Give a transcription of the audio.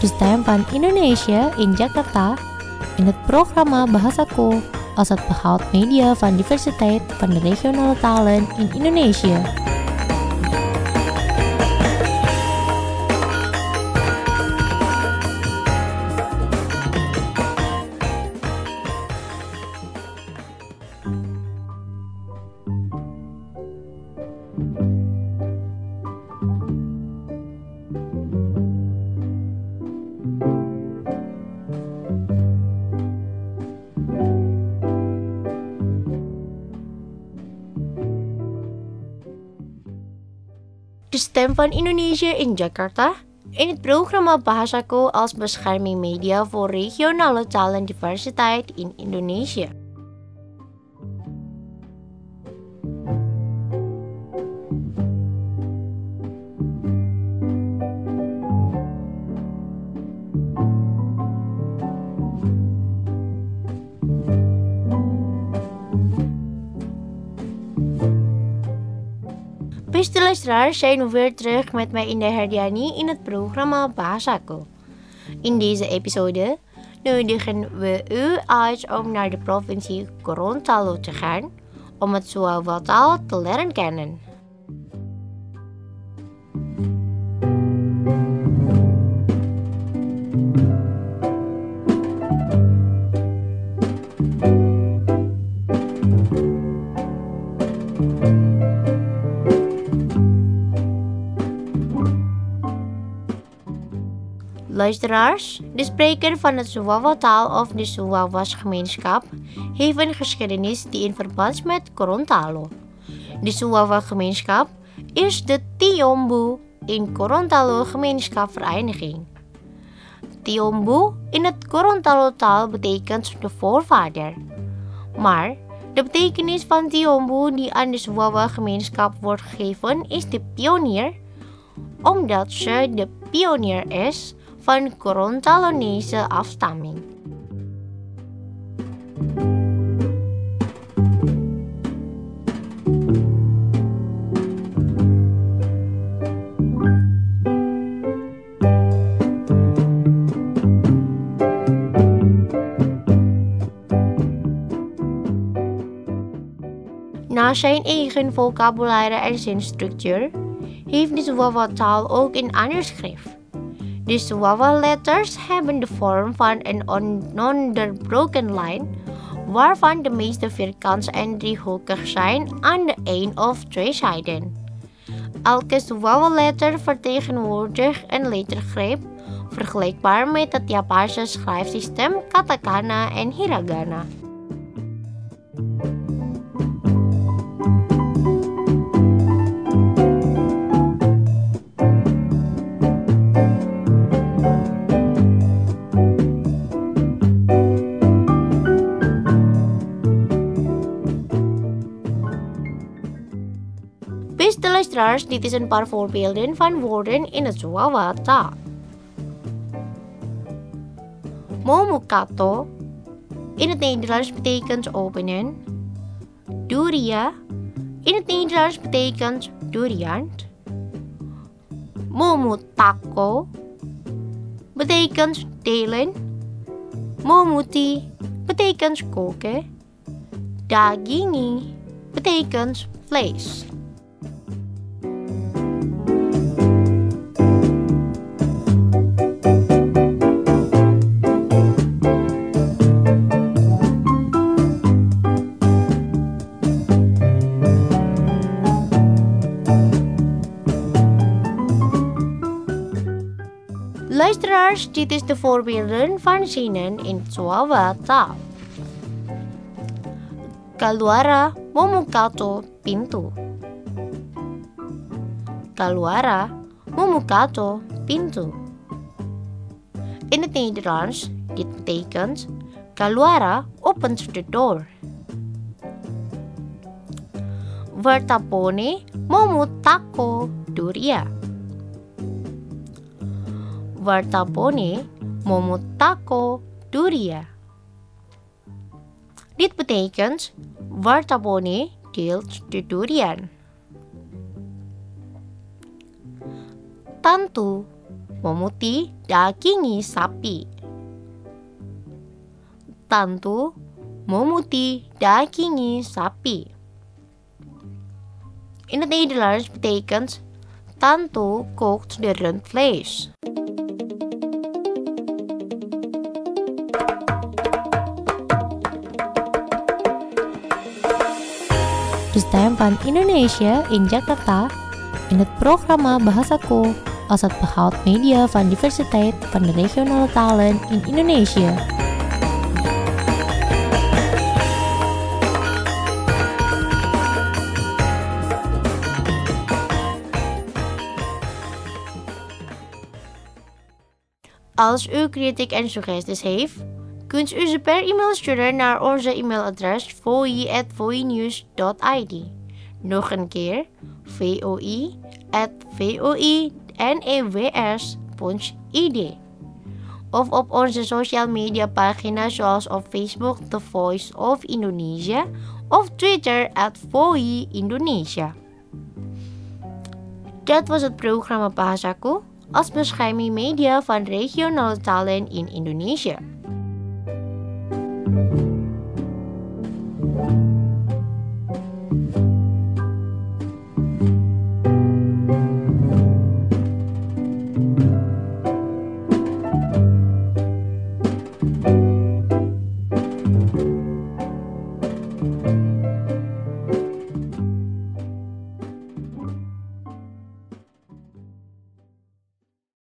stem van Indonesia in Jakarta in het programma Bahasaku als het behoud media van diversiteit van de regionale talen in Indonesië. De stem van Indonesië in Jakarta in het programma Bahasaku als bescherming media voor regionale talendiversiteit in Indonesië. Beste luisteraars, zijn we weer terug met mij Indah Herdiani in het programma Bahasaku. In deze episode nodigen we u uit om naar de provincie Gorontalo te gaan om het Suawataal te leren kennen. Luisteraars, de spreker van het Suawataal of de Suawas-gemeenschap heeft een geschiedenis die in verband is met Gorontalo. De Suawa-gemeenschap is de Tiombu in Gorontalo gemeenschapsvereniging. Tiombu in het Gorontalo-taal betekent de voorvader. Maar de betekenis van Tiombu die aan de Suawa-gemeenschap wordt gegeven is de pionier, omdat ze de pionier is van Gorontalonese afstamming. Na zijn eigen vocabulaire en zinstructuur heeft de Suawa-taal ook een ander schrift. De Suawa-letters hebben de vorm van een ononderbroken lijn, waarvan de meeste vierkant en driehoekig zijn aan de 1 of 2 zijden. Elke Suawa-letter vertegenwoordigt een lettergreep, vergelijkbaar met het Japanse schrijfsysteem katakana en hiragana. Beste luisteraars, dit is een paar voorbeelden van woorden in het Suawa-taal. Momukato in het Nederlands betekent openen. Duria in het Nederlands betekent durian. Momutako betekent delen. Momuti betekent koken. Dagingi betekent vlees. Luisteraars, dit is de voorbeelden van zinnen in het Suawa-taal. Keluara Momukato pintu. Keluara Momukato pintu. In het Nederlands, dit betekent Keluara opent de deur. Vertapone Momutako duria. Vertapone Momutako duria. Dit betekent Vertapone deelt de durian. Tantu memuti dagingi sapi. Tantu memuti dagingi sapi. In het Nederlands betekent Tantu kookt de rundvlees. De Stem van Indonesia in Jakarta in het programma Bahasaku als het behoud media van diversiteit van de regionale talen in Indonesië. Als u kritiek en suggesties heeft, kunt u ze per e-mail sturen naar onze e-mailadres voi@voinews.id. Nog een keer, voi@voinews.id. Of op onze social media pagina's zoals op Facebook The Voice of Indonesia of Twitter @voi_Indonesia. Dat was het programma Bahasaku als bescherming media van regionale talen in Indonesië.